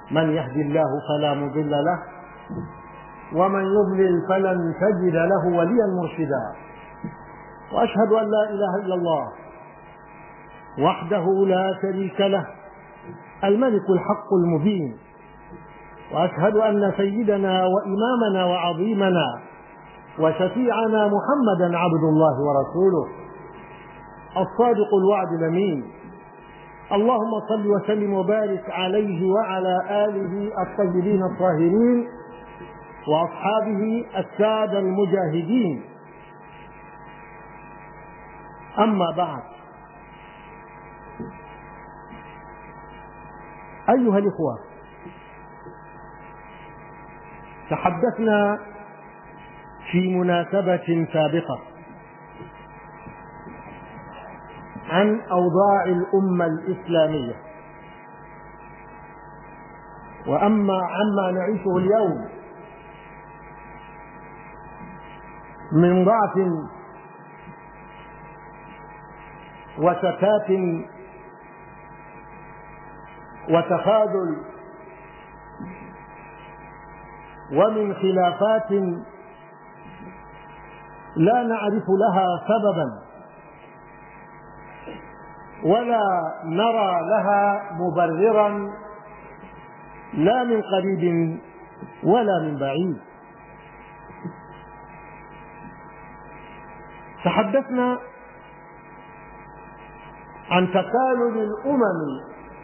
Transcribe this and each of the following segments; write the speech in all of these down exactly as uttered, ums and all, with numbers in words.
من يهدي الله فلا مضل له ومن يضلل فلن تجد له وليا مرشدا. وأشهد أن لا إله إلا الله وحده لا شريك له الملك الحق المبين، وأشهد أن سيدنا وإمامنا وعظيمنا وشفيعنا محمدا عبد الله ورسوله الصادق الوعد الأمين. اللهم صل وسلم وبارك عليه وعلى آله الطيبين الطاهرين وأصحابه السادة المجاهدين. أما بعد، أيها الإخوة، تحدثنا في مناسبة سابقة عن أوضاع الأمة الإسلامية، وأما عما نعيشه اليوم من ضعف وشتات وتخاذل ومن خلافات لا نعرف لها سببا ولا نرى لها مبررا لا من قريب ولا من بعيد. تحدثنا عن تكالب الأمم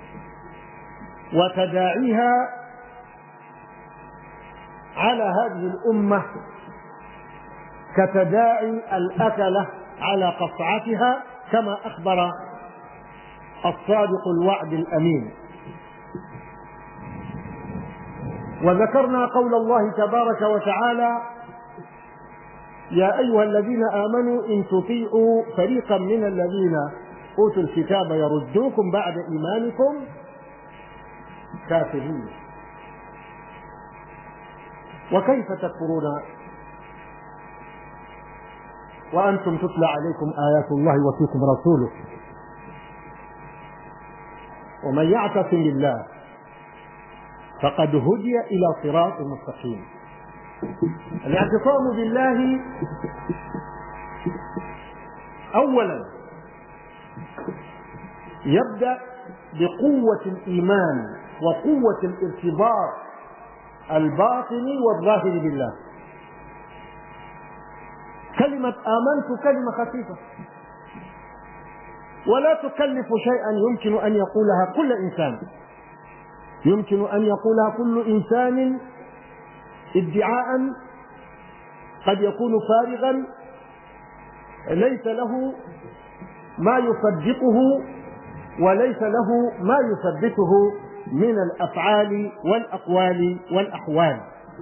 وتداعيها على هذه الأمة كتداعي الأكلة على قصعتها، كما أخبر الصادق الوعد الأمين. وذكرنا قول الله تبارك وتعالى: يا أيها الذين آمنوا إن تطيعوا فريقا من الذين أوتوا الكتاب يردوكم بعد إيمانكم كافرين. وكيف تكفرون وأنتم تتلى عليكم آيات الله وفيكم رسوله؟ ومن يعتصم بالله فقد هدي إلى صراط مستقيم. الاعتصام بالله أولا يبدأ بقوة الإيمان وقوة الارتباط الباطني والظاهر بالله. كلمة آمنت كلمة خفيفة ولا تكلف شيئا يمكن أن يقولها كل إنسان، يمكن أن يقولها كل إنسان ادعاء قد يكون فارغا ليس له ما يصدقه وليس له ما يثبته من الأفعال والأقوال والأحوال.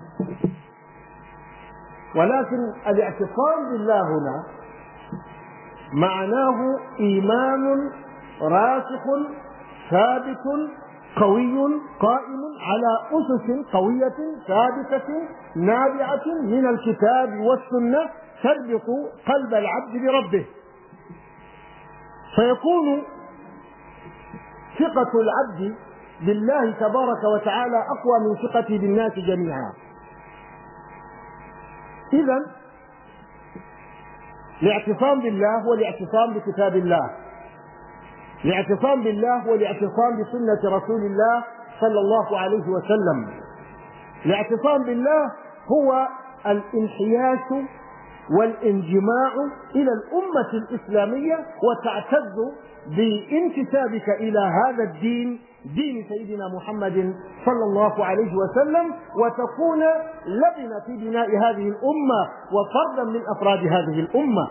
ولكن الاعتصام بالله هنا معناه إيمان راسخ ثابت قوي قائم على أسس قوية ثابتة نابعة من الكتاب والسنة تربط قلب العبد بربه، فيكون ثقة العبد بالله تبارك وتعالى أقوى من ثقته بالناس جميعا. إذن الاعتصام بالله هو الاعتصام بكتاب الله، الاعتصام بالله هو الاعتصام بسنة رسول الله صلى الله عليه وسلم، الاعتصام بالله هو الانحياز والانجماع إلى الأمة الإسلامية وتعتز بانتسابك إلى هذا الدين، دين سيدنا محمد صلى الله عليه وسلم، وتكون لبنة في بناء هذه الأمة وفردا من أفراد هذه الأمة.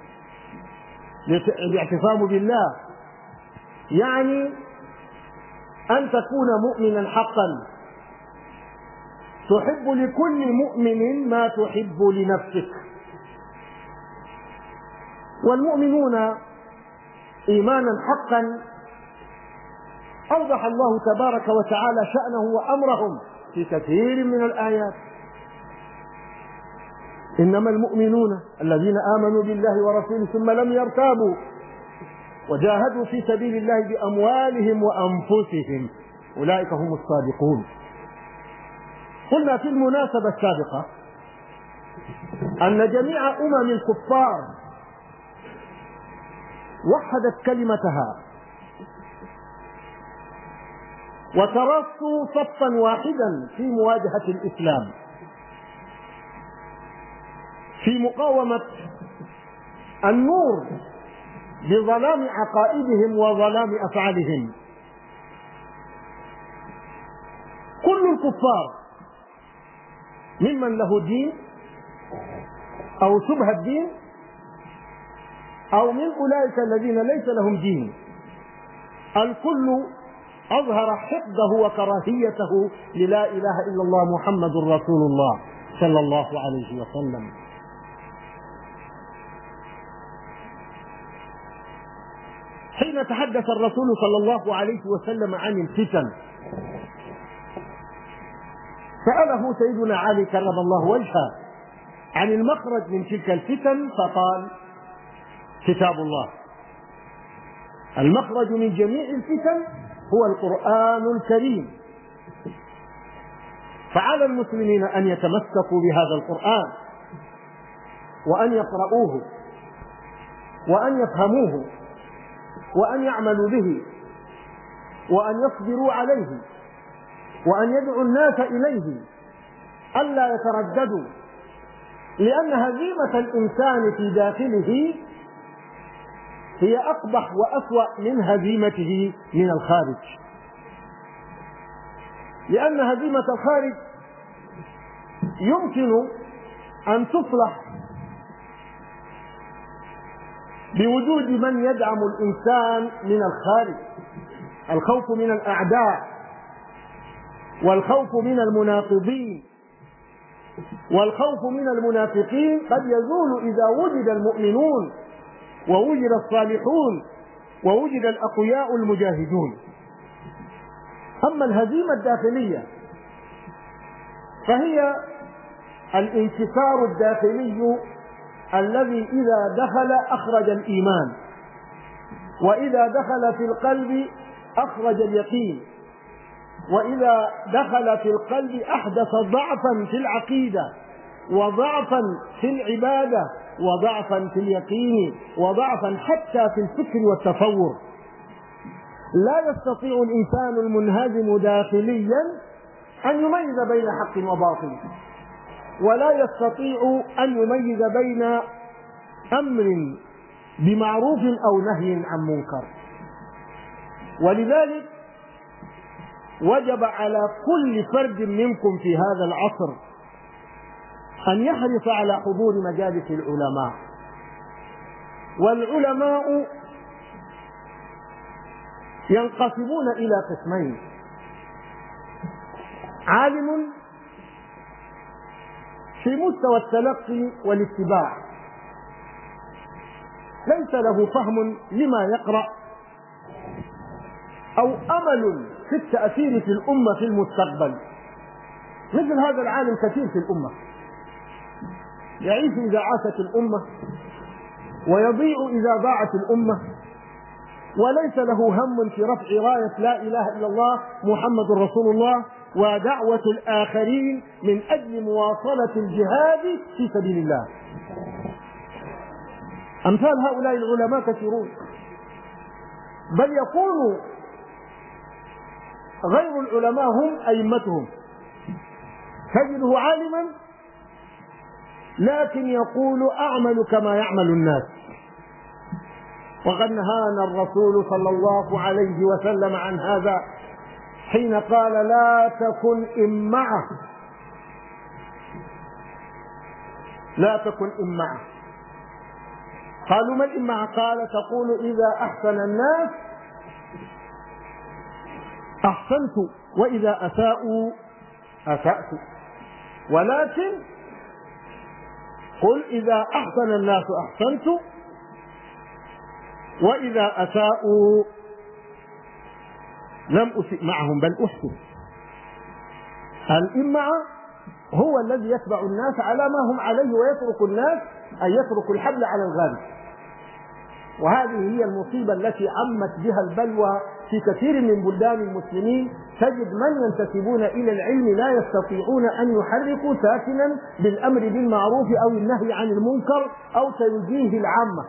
الاعتصام بالله يعني أن تكون مؤمنا حقا، تحب لكل مؤمن ما تحب لنفسك. والمؤمنون إيمانا حقا أوضح الله تبارك وتعالى شأنه وأمرهم في كثير من الآيات. إنما المؤمنون الذين آمنوا بالله ورسوله ثم لم يرتابوا وجاهدوا في سبيل الله بأموالهم وأنفسهم أولئك هم الصادقون. قلنا في المناسبة السابقة أن جميع أمم الكفار وحدت كلمتها وترصوا صفا واحدا في مواجهة الإسلام، في مقاومة النور بظلام عقائدهم وظلام أفعالهم. كل الكفار ممن له دين أو شبه الدين أو من أولئك الذين ليس لهم دين، الكل أظهر حقده وكراهيته للا إله إلا الله محمد رسول الله صلى الله عليه وسلم. حين تحدث الرسول صلى الله عليه وسلم عن الفتن سأله سيدنا علي كرم الله وجهه عن المخرج من تلك الفتن، فقال: كتاب الله. المخرج من جميع الفتن هو القرآن الكريم، فعلى المسلمين أن يتمسكوا بهذا القرآن وأن يقرؤوه وأن يفهموه وأن يعملوا به وأن يصبروا عليه وأن يدعوا الناس إليه، ألا يترددوا، لأن هزيمة الإنسان في داخله هي أقبح وأسوأ من هزيمته من الخارج، لأن هزيمة الخارج يمكن أن تصلح بوجود من يدعم الإنسان من الخارج. الخوف من الأعداء، والخوف من المناقضين، والخوف من المنافقين قد يزول إذا وجد المؤمنون ووجد الصالحون ووجد الأقوياء المجاهدون. أما الهزيمة الداخلية فهي الانكسار الداخلي الذي إذا دخل أخرج الإيمان، وإذا دخل في القلب أخرج اليقين، وإذا دخل في القلب أحدث ضعفا في العقيدة وضعفا في العبادة وضعفا في اليقين وضعفا حتى في الفكر والتصور. لا يستطيع الإنسان المنهزم داخليا أن يميز بين حق وباطل، ولا يستطيع أن يميز بين أمر بمعروف أو نهي عن منكر. ولذلك وجب على كل فرد منكم في هذا العصر أن يحرص على حضور مجالس العلماء. والعلماء ينقسمون إلى قسمين: عالم في مستوى التلقي والاتباع ليس له فهم لما يقرأ أو أمل في التأثير في الأمة في المستقبل. مثل هذا العالم كثير في الأمة، يعيش إذا عاشت الأمة ويضيع إذا ضاعت الأمة، وليس له هم في رفع راية لا إله إلا الله محمد رسول الله ودعوة الآخرين من أجل مواصلة الجهاد في سبيل الله. أمثال هؤلاء العلماء كثيرون، بل يكون غير العلماء هم أئمتهم. تجده عالما لكن يقول أعمل كما يعمل الناس. وقد نهانا الرسول صلى الله عليه وسلم عن هذا حين قال: لا تكن إمعة، لا تكن إمعة. قالوا ما الإمعة؟ قال: تقول إذا أحسن الناس أحسنت وإذا أساءوا أسأت، ولكن قل إذا أحسن الناس أحسنت وإذا أساءوا لم أسئ معهم بل أحسن. الإمعة هو الذي يتبع الناس على ما هم عليه ويترك الناس أن يتركوا الحبل على الغالب. وهذه هي المصيبة التي عمت بها البلوى في كثير من بلدان المسلمين تجد من ينتسبون إلى العلم لا يستطيعون أن يحركوا ساكنا بالأمر بالمعروف أو النهي عن المنكر أو توجيه العامة.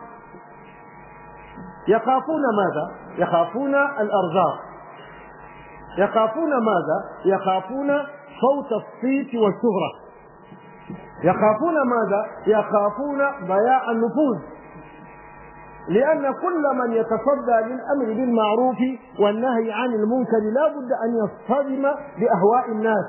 يخافون ماذا؟ يخافون الأرزاق. يخافون ماذا؟ يخافون صوت الصيت والشهرة. يخافون ماذا؟ يخافون ضياع النفوذ، لأن كل من يتصدى للأمر بالمعروف والنهي عن المنكر لا بد أن يصطدم بأهواء الناس،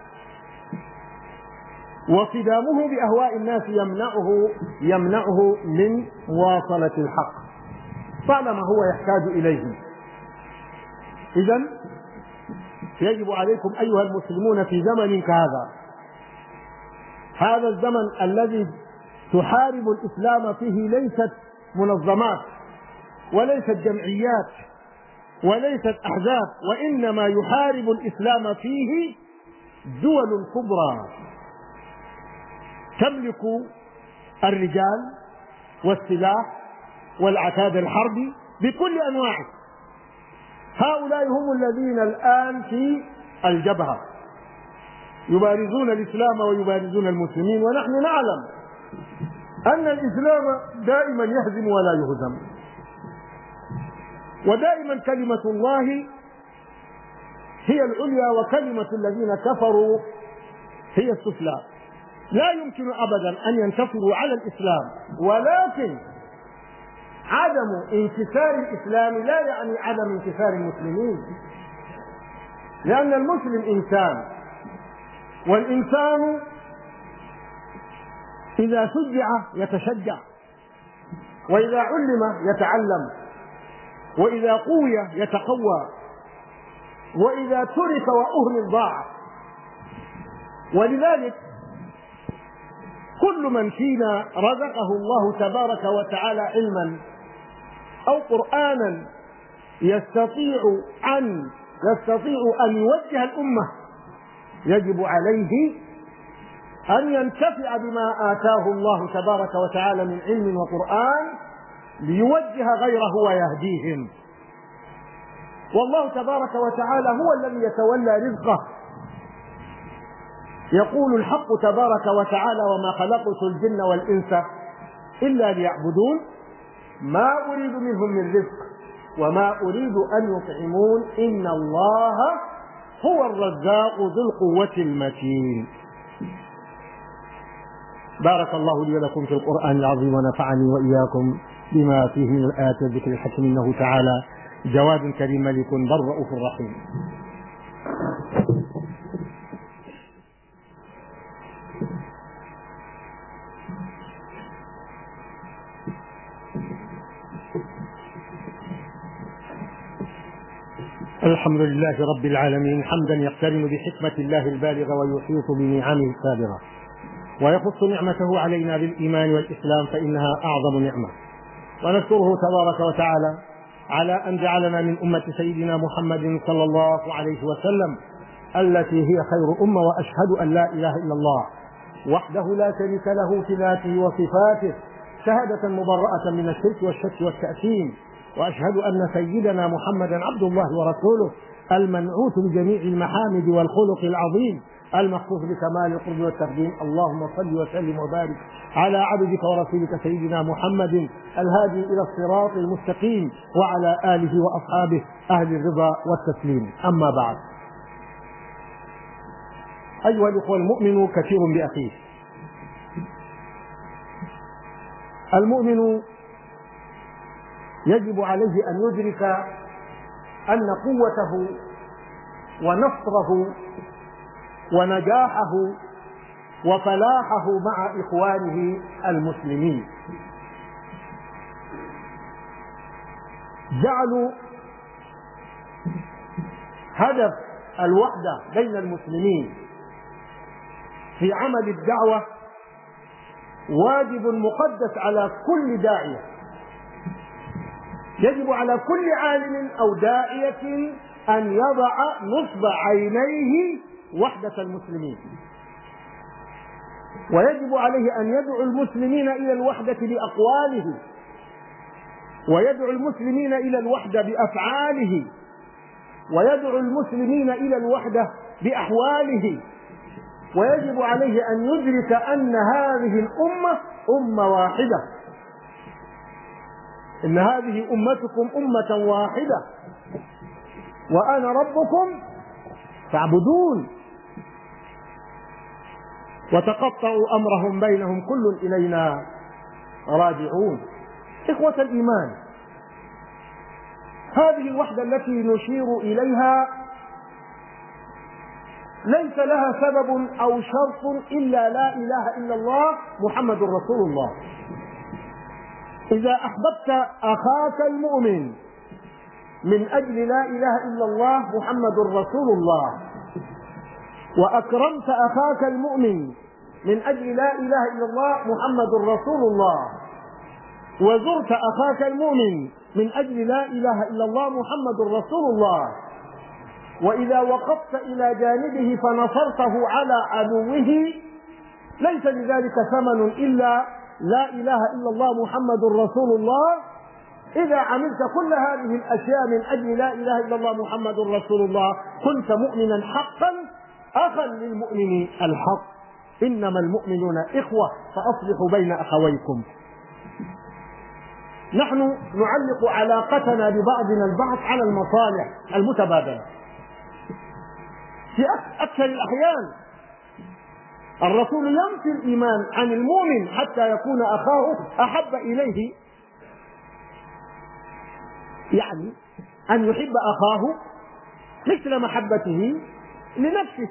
وصدامه بأهواء الناس يمنعه يمنعه من مواصلة الحق طالما هو يحتاج إليه. إذن يجب عليكم أيها المسلمون في زمن كهذا، هذا الزمن الذي تحارب الإسلام فيه ليست منظمات وليست جمعيات وليست أحزاب، وإنما يحارب الإسلام فيه دول كبرى تملك الرجال والسلاح والعتاد الحربي بكل أنواعه. هؤلاء هم الذين الآن في الجبهة يبارزون الإسلام ويبارزون المسلمين، ونحن نعلم أن الإسلام دائما يهزم ولا يهزم، ودائما كلمة الله هي العليا وكلمة الذين كفروا هي السفلى. لا يمكن أبدا أن ينتصروا على الإسلام، ولكن عدم انكسار الإسلام لا يعني عدم انكسار المسلمين، لأن المسلم إنسان، والإنسان إذا شجع يتشجع، وإذا علم يتعلم، وإذا قوي يتقوى، وإذا ترك وأهمل ضاع. ولذلك كل من فينا رزقه الله تبارك وتعالى علما أو قرآنا يستطيع أن يستطيع أن يوجه الأمة يجب عليه أن ينتفع بما آتاه الله تبارك وتعالى من علم وقرآن ليوجه غيره ويهديهم. والله تبارك وتعالى هو الذي يتولى رزقه. يقول الحق تبارك وتعالى: وما خلقت الجن والإنس إلا ليعبدون ما أريد منهم من رزق وما أريد أن يطعمون إن الله هو الرزاق ذو القوة المتين. بارك الله لي ولكم في القرآن العظيم، ونفعني وإياكم بما فيه من الآيات والذكر الحكيم، إنه تعالى جواد كريم ملك بر رؤوف رحيم. الحمد لله رب العالمين، حمدا يقترن بحكمة الله البالغة ويحيط بنعمه السابغة، ويخص نعمته علينا بالإيمان والإسلام فإنها أعظم نعمة. ونشكره تبارك وتعالى على أن جعلنا من أمة سيدنا محمد صلى الله عليه وسلم التي هي خير أمة، وأشهد أن لا إله إلا الله وحده لا شريك له في ذاته وصفاته شهادة مبرأة من الشرك والشك والتأثيم. وأشهد أن سيدنا محمدا عبد الله ورسوله المنعوت بجميع المحامد والخلق العظيم المخصوص بكمال القرب والتقديم. اللهم صل وسلم وبارك على عبدك ورسولك سيدنا محمد الهادي إلى الصراط المستقيم وعلى آله وأصحابه أهل الرضا والتسليم. أما بعد، أيها الأخوة، المؤمن كثير بأخيه. المؤمن يجب عليه أن يدرك أن قوته ونصره ونجاحه وفلاحه مع إخوانه المسلمين. جعلوا هدف الوحدة بين المسلمين في عمل الدعوة واجب مقدس على كل داعية. يجب على كل عالم أو داعية أن يضع نصب عينيه وحدة المسلمين، ويجب عليه أن يدعو المسلمين إلى الوحدة بأقواله، ويدعو المسلمين إلى الوحدة بأفعاله، ويدعو المسلمين إلى الوحدة بأحواله، ويجب عليه أن يدرك أن هذه الأمة أمة واحدة، إن هذه أمتكم أمة واحدة وأنا ربكم فاعبدون. وتقطعوا أمرهم بينهم كل إلينا راجعون. إخوة الإيمان، هذه الوحدة التي نشير إليها ليس لها سبب أو شرط إلا لا إله إلا الله محمد رسول الله. إذا أحببت أخاك المؤمن من أجل لا إله إلا الله محمد رسول الله، وأكرمت أخاك المؤمن من أجل لا إله إلا الله محمد رسول الله، وزرت أخاك المؤمن من أجل لا إله إلا الله محمد رسول الله، وإذا وقفت إلى جانبه فنصرته على عدوه، ليس لذلك ثمن إلا لا إله إلا الله محمد رسول الله. إذا عملت كل هذه الأشياء من أجل لا إله إلا الله محمد رسول الله كنت مؤمنا حقا، أخا للمؤمن الحق. إنما المؤمنون إخوة فأصلحوا بين أخويكم. نحن نعلق علاقتنا ببعضنا البعض على المصالح المتبادلة. في أكثر الأحيان الرسول ينفي الإيمان عن المؤمن حتى يكون أخاه أحب إليه، يعني أن يحب أخاه مثل محبته لنفسه،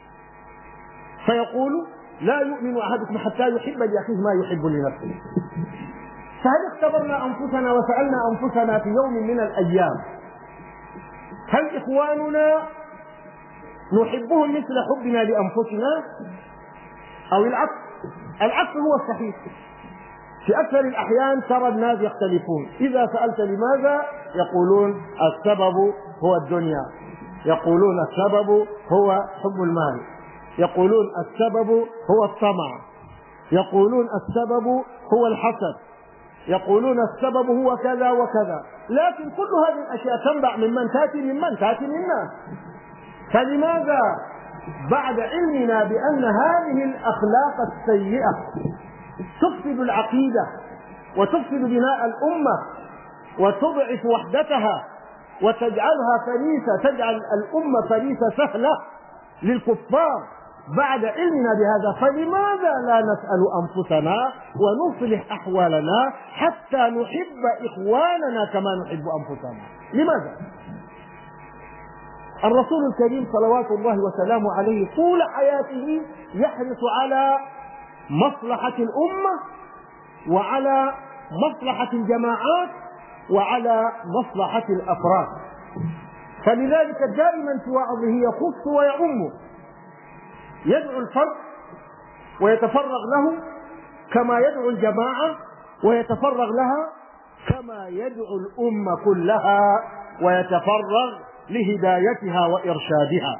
فيقول لا يؤمن أحدكم حتى يحب لأخيه ما يحب لنفسه. فهل اختبرنا أنفسنا وسألنا أنفسنا في يوم من الأيام هل إخواننا نحبهم مثل حبنا لأنفسنا أو العكس؟ العكس هو الصحيح. في أكثر الأحيان ترى الناس يختلفون، إذا سألت لماذا يقولون السبب هو الدنيا، يقولون السبب هو حب المال، يقولون السبب هو الطمع، يقولون السبب هو الحسد، يقولون السبب هو كذا وكذا. لكن كل هذه الأشياء تنبع من من؟ تأتي من من؟ تأتي من الناس. فلماذا بعد علمنا بأن هذه الأخلاق السيئة تفسد العقيدة وتفسد بناء الأمة وتضعف وحدتها وتجعلها فريسة، تجعل الأمة فريسة سهلة للكفار، بعد علمنا بهذا فلماذا لا نسأل أنفسنا ونصلح أحوالنا حتى نحب إخواننا كما نحب أنفسنا؟ لماذا؟ الرسول الكريم صلوات الله وسلامه عليه طول حياته يحرص على مصلحة الأمة وعلى مصلحة الجماعات وعلى مصلحة الأفراد، فلذلك دائما في وعظه يخص ويعم، يدعو الفرد ويتفرغ له كما يدعو الجماعة ويتفرغ لها، كما يدعو الأمة كلها ويتفرغ لهدايتها وإرشادها.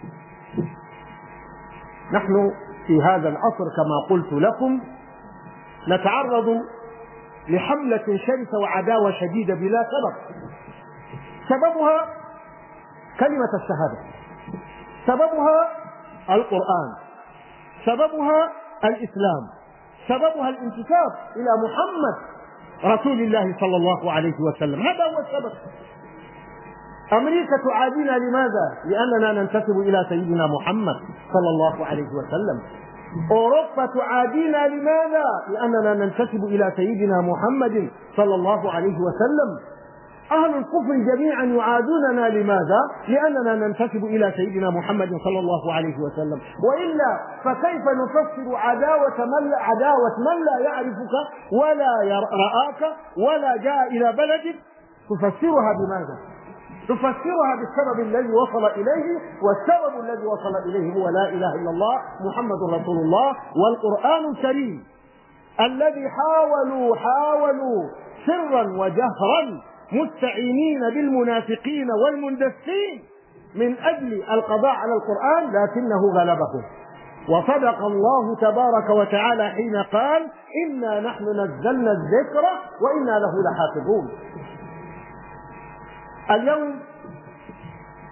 نحن في هذا العصر كما قلت لكم نتعرض لحملة شرسة وعداوة شديدة بلا سبب، سببها كلمة الشهادة، سببها القرآن، سببها الإسلام، سببها الانتساب إلى محمد رسول الله صلى الله عليه وسلم. هذا هو السبب. أمريكا تعادينا لماذا؟ لأننا ننتسب إلى سيدنا محمد صلى الله عليه وسلم. أوروبا تعادينا لماذا؟ لأننا ننتسب إلى سيدنا محمد صلى الله عليه وسلم. أهل الكفر جميعا يعادوننا لماذا؟ لأننا ننتسب إلى سيدنا محمد صلى الله عليه وسلم. وإلا فكيف نفسر عداوة من لا, عداوة من لا يعرفك ولا رآك ولا جاء إلى بلدك؟ تفسرها بماذا؟ تفسرها بالسبب الذي وصل إليه، والسبب الذي وصل إليه هو لا إله إلا الله محمد رسول الله والقرآن الكريم الذي حاولوا حاولوا سرا وجهرا مستعينين بالمنافقين والمندسين من أجل القضاء على القرآن، لكنه غلبهم. وصدق الله تبارك وتعالى حين قال إنا نحن نزلنا الذكر وإنا له لحافظون. اليوم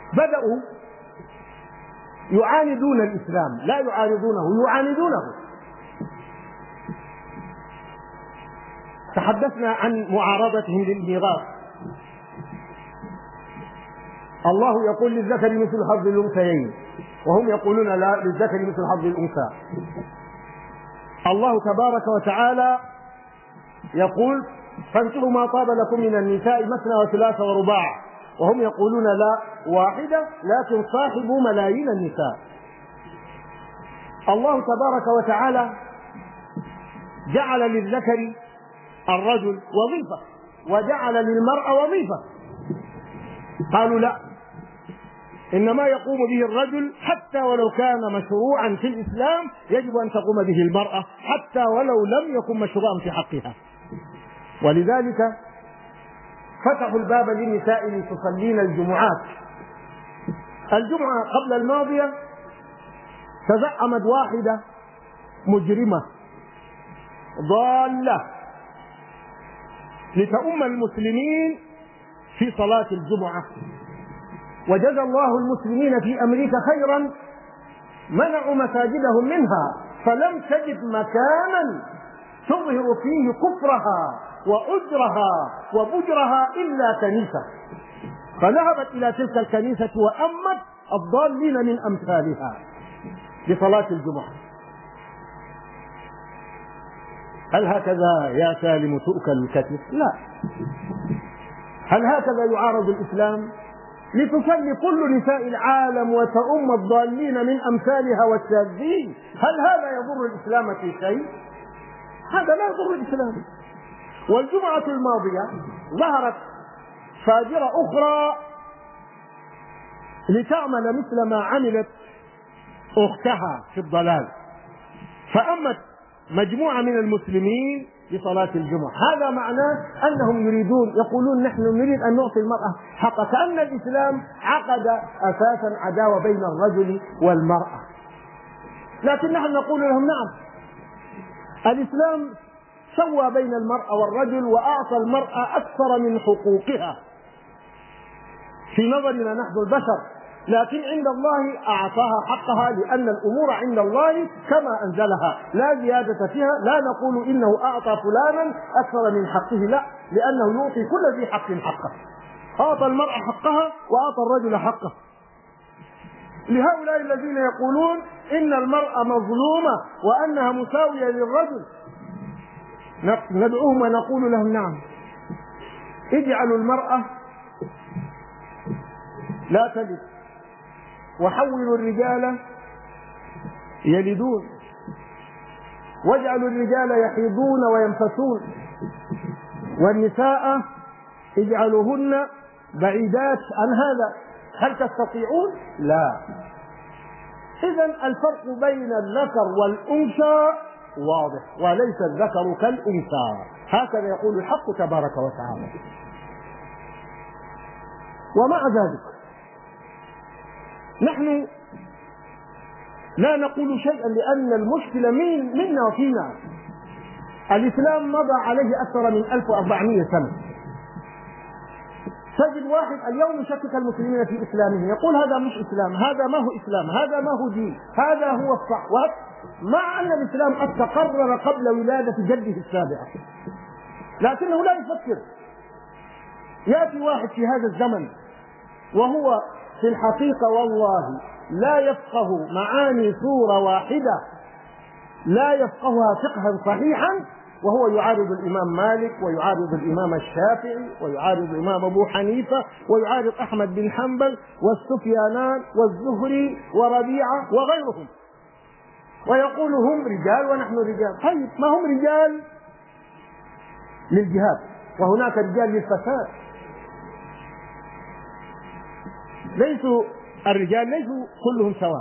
بدأوا يعاندون الإسلام، لا يعارضونه، يعاندونه. تحدثنا عن معارضتهم للميراث. الله يقول للذكر مثل حظ الأنثيين، وهم يقولون لا، للذكر مثل حظ الأنثى. الله تبارك وتعالى يقول فانكحوا ما طاب لكم من النساء مثنى وثلاث ورباع، وهم يقولون لا، واحدة، لكن صاحبوا ملايين النساء. الله تبارك وتعالى جعل للذكر الرجل وظيفة وجعل للمرأة وظيفة. قالوا لا، إنما يقوم به الرجل حتى ولو كان مشروعا في الإسلام يجب أن تقوم به المرأة حتى ولو لم يكن مشروعا في حقها. ولذلك فتحوا الباب للنساء لتصلين الجمعات. الجمعة قبل الماضية تزعمت واحدة مجرمة ضالة لتؤم المسلمين في صلاة الجمعة، وجزى الله المسلمين في أمريكا خيرا، منعوا مساجدهم منها، فلم تجد مكانا تظهر فيه كفرها وأجرها وبجرها إلا كنيسة، فذهبت إلى تلك الكنيسة وأمت الضالين من أمثالها لصلاة الجمعة. هل هكذا يا سالم تؤكل الكتف؟ لا. هل هكذا يعارض الإسلام؟ لتصلي كل نساء العالم وتؤم الضالين من أمثالها والشاذين، هل هذا يضر الإسلام في شيء؟ هذا لا يضر الإسلام. والجمعة الماضية ظهرت فاجرة أخرى لتعمل مثل ما عملت أختها في الضلال، فأمت مجموعة من المسلمين لصلاة الجمعة. هذا معناه أنهم يريدون، يقولون نحن نريد أن نعطي المرأة حقها، كأن الإسلام عقد أساسا عداوة بين الرجل والمرأة. لكن نحن نقول لهم نعم، الإسلام سوى بين المرأة والرجل وأعطى المرأة أكثر من حقوقها في نظرنا نحن البشر، لكن عند الله أعطاها حقها، لأن الأمور عند الله كما أنزلها لا زيادة فيها. لا نقول إنه أعطى فلانا أكثر من حقه، لا، لأنه يعطي كل ذي حق حقه. أعطى المرأة حقها وأعطى الرجل حقه. لهؤلاء الذين يقولون إن المرأة مظلومة وأنها مساوية للرجل ندعوهم ونقول لهم نعم، اجعلوا المرأة لا تلد، وحولوا الرجال يلدون، واجعلوا الرجال يحيضون وينفسون، والنساء اجعلوهن بعيدات عن هذا. هل تستطيعون؟ لا. إذن الفرق بين الذكر والأنثى واضح، وليس الذكر كالأنثى، هكذا يقول الحق تبارك وتعالى. ومع ذلك نحن لا نقول شيئا، لأن المشكلة من منا وفينا. الإسلام مضى عليه أكثر من ألف وأربعمائة سنة. تجد واحد اليوم يشكك المسلمين في إسلامهم، يقول هذا مش إسلام، هذا ما هو إسلام، هذا ما هو دين، هذا هو الصح، مع أن الإسلام قد تقرر قبل ولادة جده السابعة، لكنه لا يفكر. يأتي واحد في هذا الزمن وهو في الحقيقة والله لا يفقه معاني سورة واحدة، لا يفقهها فقها صحيحا، وهو يعارض الإمام مالك ويعارض الإمام الشافعي ويعارض الإمام أبو حنيفة ويعارض أحمد بن حنبل والسفيانان والزهري وربيعة وغيرهم، ويقول هم رجال ونحن رجال. طيب، ما هم رجال للجهاد وهناك رجال للفساد. ليسوا الرجال ليسوا كلهم سواء.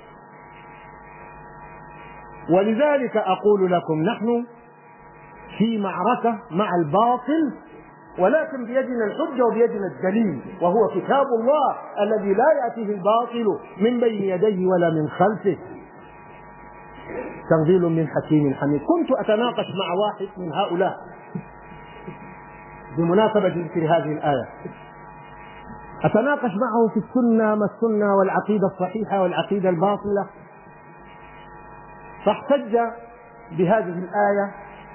ولذلك أقول لكم نحن في معركة مع الباطل، ولكن بيدنا الحجة وبيدنا الدليل، وهو كتاب الله الذي لا يأتيه الباطل من بين يديه ولا من خلفه، تنزيل من حكيم حميد. كنت أتناقش مع واحد من هؤلاء بمناسبة ذكر هذه الآية. أتناقش معه في السنة ما السنة والعقيدة الصحيحة والعقيدة الباطلة. فاحتج بهذه الآية: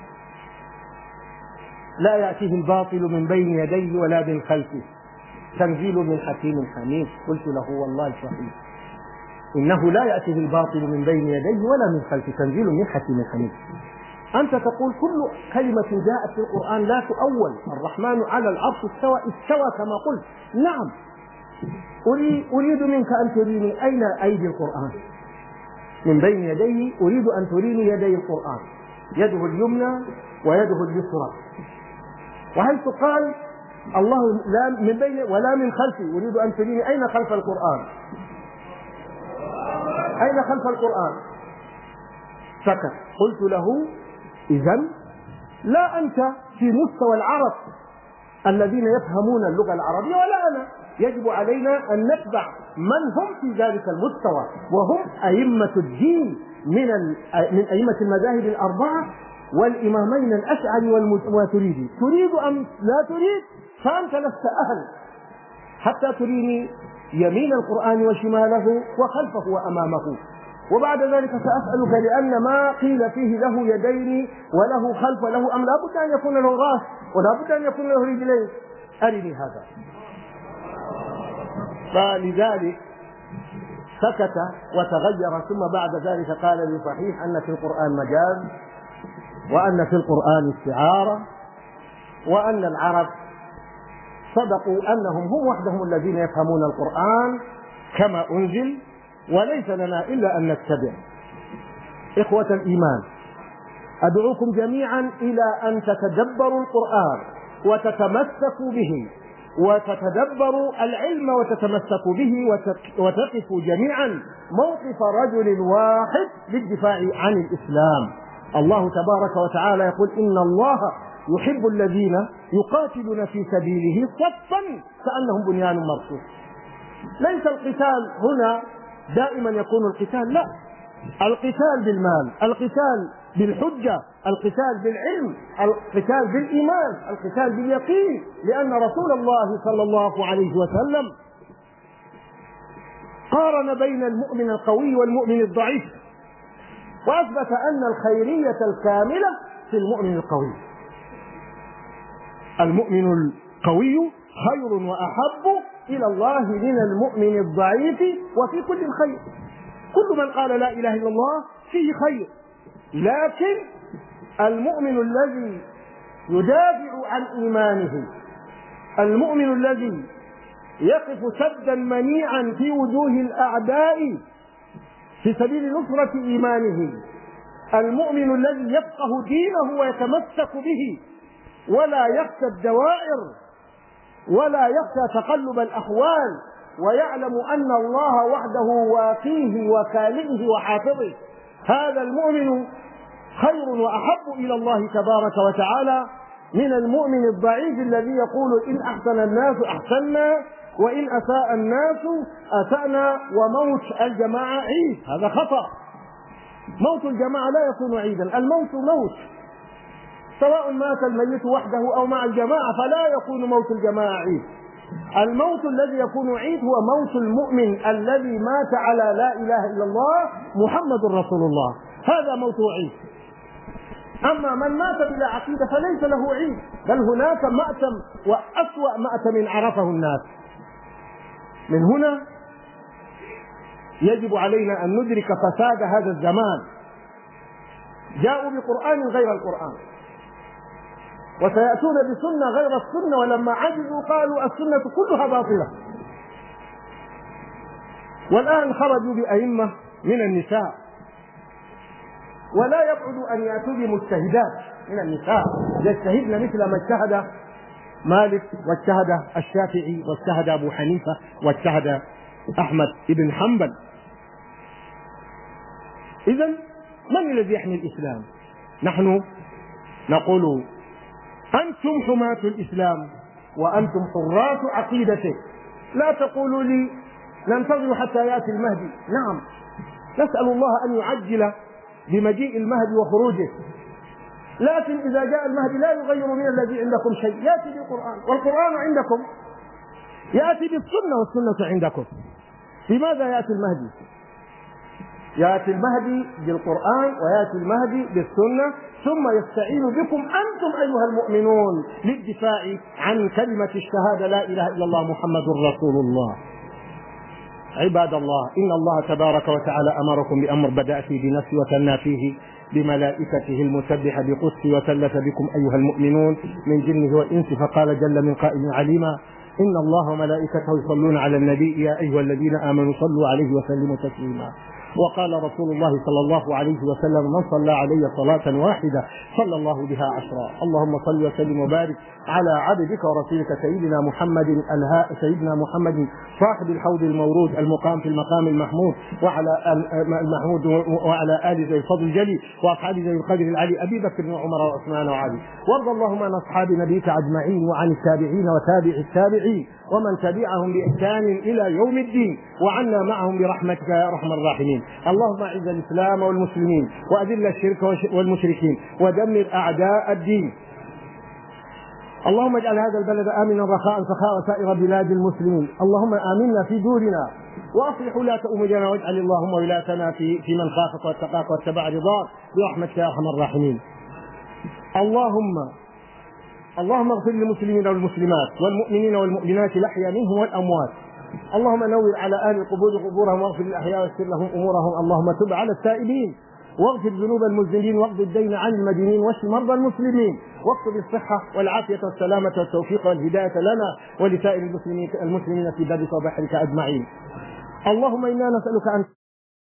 لا يأتيه الباطل من بين يديه ولا من خلفه تنزيل من حكيم حميد. قلت له: والله صحيح، إنه لا يأتيه الباطل من بين يديه ولا من خلفه تنزيل من حكيم حميد. أنت تقول كل كلمة جاءت في القرآن لا تؤول. الرحمن على العرش استوى استوى كما قلت. نعم، أريد منك أن تريني أين أيدي القرآن من بين يديه. أريد أن تريني يدي القرآن، يده اليمنى ويده اليسرى. وحيث قال الله لا من بين ولا من خلفه، أريد أن تريني أين خلف القرآن، أين خلف القرآن؟ سكت. قلت له: إذن لا أنت في مستوى العرب الذين يفهمون اللغة العربية ولا أنا. يجب علينا أن نتبع من هم في ذلك المستوى، وهم أئمة الدين من من أئمة المذاهب الأربعة والإمامين الأشعري والماتريدي. تريد أم لا تريد فأنت لست أهل حتى تريني يمين القرآن وشماله وخلفه وأمامه. وبعد ذلك سأسألك، لأن ما قيل فيه له يدين وله خلف وله أم، لا بد أن يكون له رأس ولا بد أن يكون له رجلين. أرني هذا. فلذلك سكت وتغير، ثم بعد ذلك قال لي: صحيح أن في القرآن مجاز، وأن في القرآن استعارة، وأن العرب صدقوا أنهم هم وحدهم الذين يفهمون القرآن كما أنزل، وليس لنا إلا أن نتبع. إخوة الإيمان، أدعوكم جميعا إلى أن تتدبروا القرآن وتتمسكوا به، وتتدبروا العلم وتتمسكوا به، وتقفوا جميعا موقف رجل واحد للدفاع عن الإسلام. الله تبارك وتعالى يقول: إن الله يحب الذين يقاتلون في سبيله صفا كأنهم بنيان مرصوص. ليس القتال هنا دائما يكون القتال، لا، القتال بالمال، القتال بالحجة، القتال بالعلم، القتال بالإيمان، القتال باليقين، لأن رسول الله صلى الله عليه وسلم قارن بين المؤمن القوي والمؤمن الضعيف، وأثبت أن الخيرية الكاملة في المؤمن القوي. المؤمن القوي خير وأحب إلى الله من المؤمن الضعيف، وفي كل خير. كل من قال لا إله إلا الله فيه خير، لكن المؤمن الذي يدافع عن إيمانه، المؤمن الذي يقف سدا منيعا في وجوه الأعداء في سبيل نصرة إيمانه، المؤمن الذي يفقه دينه ويتمسك به ولا يخشى الدوائر ولا يخشى تقلب الأحوال، ويعلم أن الله وحده واقيه وكالئه وحافظه، هذا المؤمن خير وأحب إلى الله تبارك وتعالى من المؤمن الضعيف الذي يقول: إن أحسن الناس أحسنا، وإن أساء الناس أسأنا، وموت الجماعة عيد. هذا خطأ. موت الجماعة لا يكون عيدا، الموت موت، سواء مات الميت وحده أو مع الجماعة، فلا يكون موت الجماعة عيد. الموت الذي يكون عيد هو موت المؤمن الذي مات على لا إله إلا الله محمد رسول الله، هذا موت عيد. أما من مات بلا عقيدة فليس له عيد، بل هناك مأتم وأسوأ مأتم عرفه الناس. من هنا يجب علينا أن ندرك فساد هذا الزمان. جاءوا بقرآن غير القرآن، وسيأتون بسنة غير السنة، ولما عجزوا قالوا السنة كلها باطلة. والآن خرجوا بأئمة من النساء، ولا يبعد أن يأتوا بمجتهدات من النساء يجتهدن مثل ما اجتهد مالك واجتهد الشافعي واجتهد أبو حنيفة واجتهد أحمد بن حنبل. إذن من الذي يحمي الإسلام؟ نحن نقول: أنتم حماة الإسلام وأنتم حراس عقيدته. لا تقولوا لي ننتظر حتى يأتي المهدي. نعم، نسأل الله أن يعجل بمجيء المهدي وخروجه، لكن إذا جاء المهدي لا يغير من الذي عندكم شيء، يأتي بالقرآن، والقرآن عندكم يأتي بالسنة والسنة عندكم. لماذا يأتي المهدي؟ يأتي المهدي بالقرآن ويأتي المهدي بالسنة، ثم يستعين بكم أنتم أيها المؤمنون للدفاع عن كلمة الشهادة لا إله إلا الله محمد رسول الله. عباد الله، إن الله تبارك وتعالى أمركم بأمر بدأ فيه بنفسه وثنى فيه بملائكته المسبحة بقدسه وثلث بكم أيها المؤمنون من جنه والإنس، فقال جل من قائل عليما: إن الله وملائكته يصلون على النبي يا أيها الذين آمنوا صلوا عليه وسلموا تسليما. وقال رسول الله صلى الله عليه وسلم: من صلى علي صلاة واحدة صلى الله بها عشرا. اللهم صل وسلم وبارك على عبدك ورسولك سيدنا محمد الها سيدنا محمد صاحب الحوض المورود المقام في المقام المحمود، وعلى المحمود وعلى آل ذي الفضل الجلي وأصحاب ذي القدر العلي أبي بكر وعمر وعثمان وعلي. وارض اللهم عن أصحاب نبيك أجمعين وعن التابعين وتابع التابعين ومن تبعهم بإحسان إلى يوم الدين، وعنا معهم برحمتك يا أرحم الراحمين. اللهم أعز الإسلام والمسلمين وأذل الشرك والمشركين ودمر أعداء الدين. اللهم اجعل هذا البلد آمنا رخاء سخاء وسائر بلاد المسلمين. اللهم آمنا في دورنا وأصلح ولاة أمورنا، واجعل اللهم ولاتنا في في من خافك واتقاك واتبع رضاك برحمتك يا أرحم الراحمين. اللهم اللهم اغفر للمسلمين والمسلمات والمؤمنين والمؤمنات الأحياء منهم والأموات. اللهم نور على أهل القبور قبورهم واغفر للأحياء واغفر لهم أمورهم. اللهم تب على التائبين واغفر ذنوب المذنبين واقض الدين عن المدينين واشف مرضى المسلمين واكتب الصحة والعافية والسلامة والتوفيق والهداية لنا ولسائر المسلمين المسلمين في بابك وبحرك أجمعين. اللهم إنا نسألك أن